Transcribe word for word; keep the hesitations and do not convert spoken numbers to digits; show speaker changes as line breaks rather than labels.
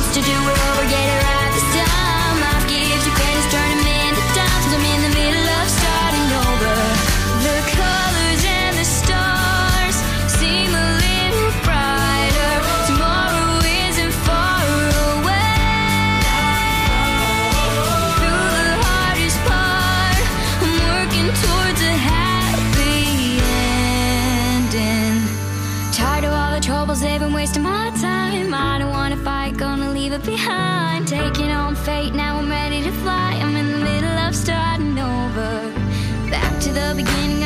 to do it over, get it right this time. Life gives you pennies, turn them into dimes, 'cause I'm in the middle of starting over. The colors and the stars seem a little brighter. Tomorrow isn't far away. Through the hardest part, I'm working towards a happy ending. Tired of all the troubles, they've been wasting my time. I don't wanna fight, gonna leave it behind. Taking on fate, now I'm ready to fly. I'm in the middle of starting over. Back to the beginning.